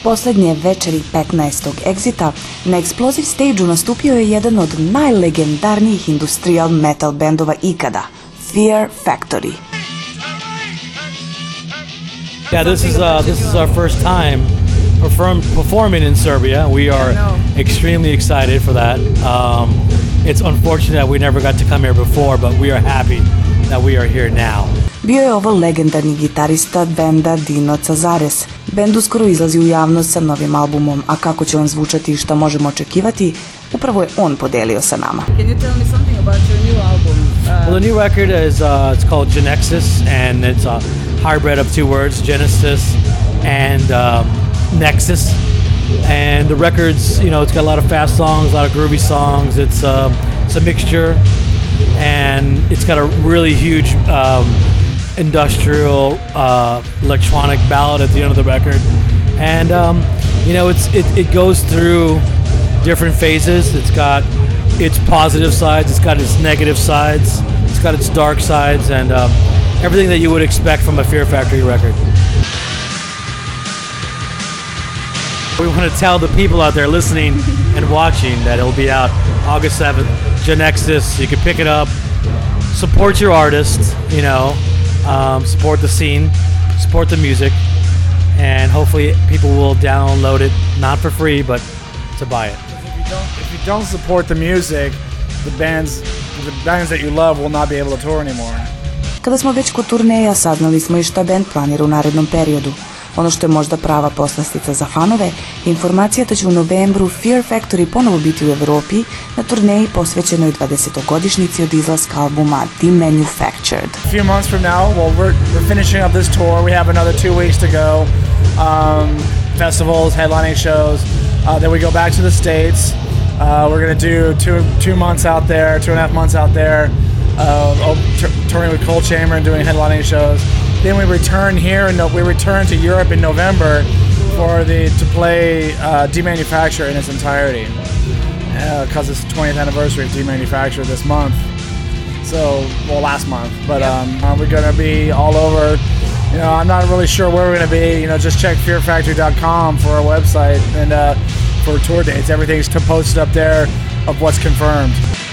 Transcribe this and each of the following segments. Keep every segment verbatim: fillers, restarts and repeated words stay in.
Poslednje večeri petnaestog Exita na Explosive Stage-u nastupio je jedan od najlegendarnijih industrial metal bendova ikada, Fear Factory. Yeah, this is uh, this is our first time perform, performing in Serbia. We are extremely excited for that. Um, it's unfortunate that we never got to come here before, but we are happy that we are here now. Bio je ovo legendarni gitarista benda Dino Cazares. Bend uskoro izlazi u javnost sa novim albumom, a kako će on zvučati i šta možemo očekivati, upravo je on podelio sa nama. Can you tell me something about your new album? Uh, Well, the new record is uh, it's called Genexus, and it's a hybrid of two words, Genesis and um, Nexus. And the record's, you know, it's got a lot of fast songs, a lot of groovy songs. It's uh, it's a mixture, and it's got a really huge um, industrial uh, electronic ballad at the end of the record. And um, you know, it's it, it goes through different phases. It's got its positive sides, it's got its negative sides, it's got its dark sides, and um, everything that you would expect from a Fear Factory record. We want to tell the people out there listening and watching that it'll be out August seventh, Genexus. You can pick it up, support your artist, you know, um, support the scene, support the music, and hopefully people will download it, not for free, but to buy it. If you don't support the music, the bands, the bands that you love will not be able to tour anymore. Kada smo već kod turneja, saznali smo i šta bend planira u narednom periodu. Ono što je možda prava poslastica za fanove, informacija da će u novembru Fear Factory ponovo biti u Evropi na turneji posvećenoj dvadesetogodišnjici od izlaska albuma Demanufactured. A few months from now, well, we're, we're finishing up this tour. We have another two weeks to go. Um, festivals, headlining shows. Uh, then we go back to the States. Uh, we're going to do two two months out there, two and a half months out there, uh, t- touring with Cold Chamber and doing headlining shows. Then we return here, and we return to Europe in November for the to play uh, Demanufacture in its entirety, because uh, it's the twentieth anniversary of Demanufacture this month. So, well, last month, but um, uh, we're going to be all over. You know, I'm not really sure where we're going to be. You know, just check fear factory dot com for our website and uh, for tour dates. Everything's posted up there of what's confirmed.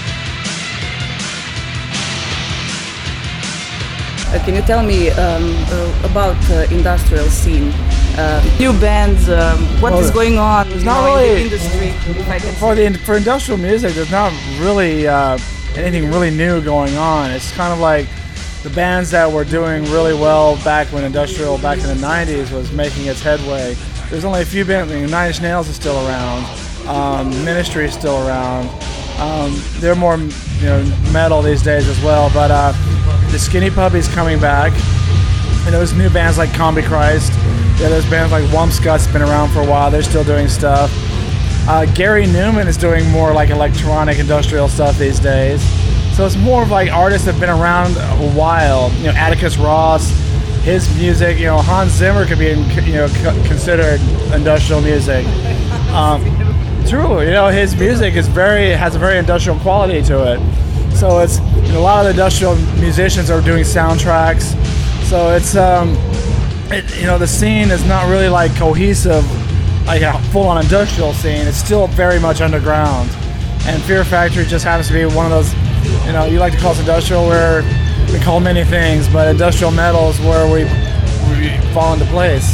Uh, can you tell me um, uh, about uh, industrial scene? Uh, new bands, um, what Well, is going on you not know, in really- the industry? If I can For say. the for industrial music, there's not really uh, anything really new going on. It's kind of like the bands that were doing really well back when industrial, back in the nineties, was making its headway. There's only a few bands. I mean, Nine Inch Nails is still around. Um, Ministry is still around. Um, they're more, you know, metal these days as well. But uh, the Skinny Puppy's coming back. And those new bands like Combi Christ. Yeah, there's bands like Wumpscut's been around for a while. They're still doing stuff. Uh, Gary Newman is doing more like electronic industrial stuff these days. So it's more of like artists that have been around a while. You know, Atticus Ross, his music. You know, Hans Zimmer could be, in, you know, c- considered industrial music. Um, true. You know, his music is very has a very industrial quality to it. So it's you know, a lot of the industrial musicians are doing soundtracks. So it's um, it, you know, the scene is not really like cohesive, like a full-on industrial scene. It's still very much underground. And Fear Factory just happens to be one of those, you know, you like to call us industrial, where we call many things, but industrial metal is where we, we fall into place.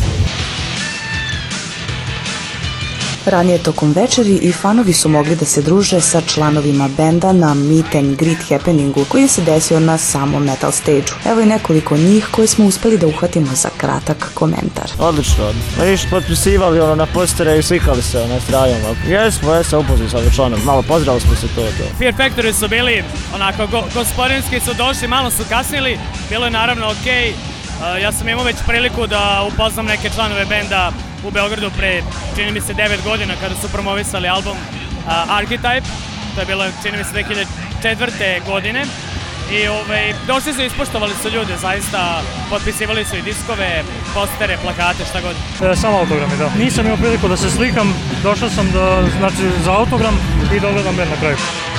Ranije tokom večeri i fanovi su mogli da se druže sa članovima benda na meet and greet happeningu koji se desio na samom metal stage-u. Evo i nekoliko njih koje smo uspeli da uhvatimo za kratak komentar. Odlično. Mi smo potpisivali ono na postere i slikali se na strajama. Jesmo, jesmo upoznali sa ovim članom. Malo pozdravili smo se to. to. Fear Factory su bili onako go, gospodinski su došli, malo su kasnili, bilo je naravno okej. Uh, ja sam imao već priliku da upoznam neke članove benda u Beogradu pre, čini mi se, devet godina kada su promovisali album uh, Archetype. To je bilo, čini mi se, dve hiljade četvrte godine. I ovaj, došli su i ispoštovali su ljude, zaista potpisivali su i diskove, postere, plakate, šta god. E, samo autogrami, da. Nisam imao priliku da se slikam, došao sam da, znači, za autogram i da gledam band na kraju.